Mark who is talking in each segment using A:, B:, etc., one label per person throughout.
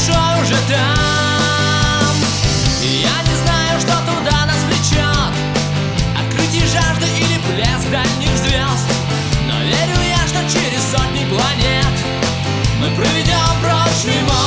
A: душой уже там. Я не знаю, что туда нас влечет, открытие жажды или блеск дальних звезд, но верю я, что через сотни планет мы проведем прочный мост.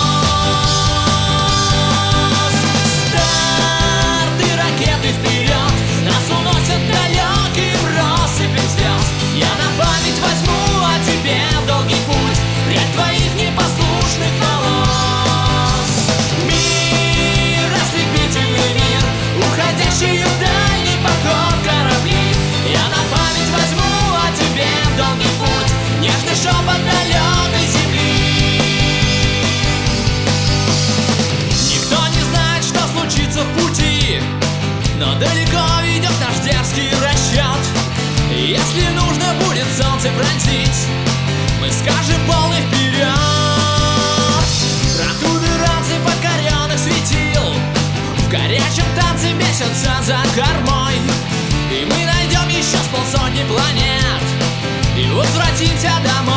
A: Старты ракеты вперед, нас уносят далеким россыпью звезд. Я на память возьму о тебе долгий путь, прядь твоих непослушных волос. Мир, ослепительный мир, уходящий в дальний поход корабли. Я на память возьму о тебе долгий путь, нежный шепот далекой земли. Никто не знает, что случится в пути, но далеко ведет наш дерзкий расчет. Если нужно будет солнце пронзить, мы скажем полный вперед. Протуберанцы покоренных светил в горячем танце месяца за кормой, и мы найдем еще с полсотни планет и возвратимся домой.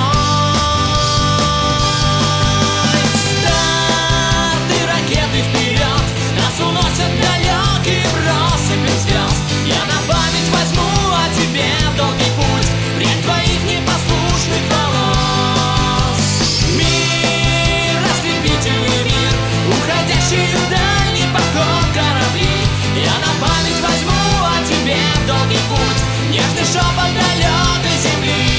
A: Старты ракеты вперед, нас уносят далеким россыпью звезд. Я на память возьму о тебе долгий путь, прядь твоих непослушных волос. Мир, ослепительный мир, уходящий в дальний поход корабли. Я на память возьму о тебе долгий путь, нежный шепот далекой земли.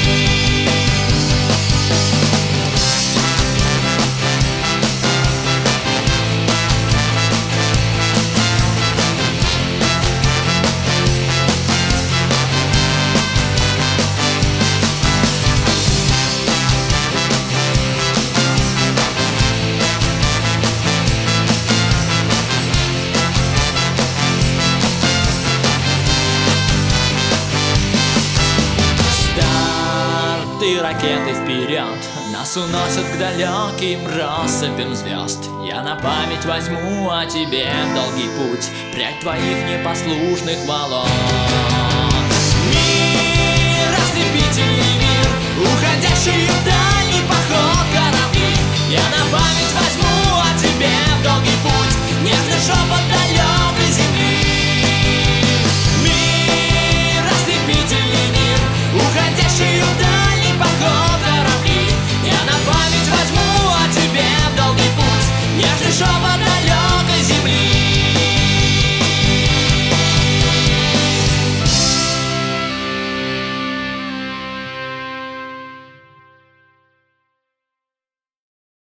A: Старты ракеты вперед, нас уносят к далеким россыпям звезд. Я на память возьму о тебе долгий путь, прядь твоих непослушных волос.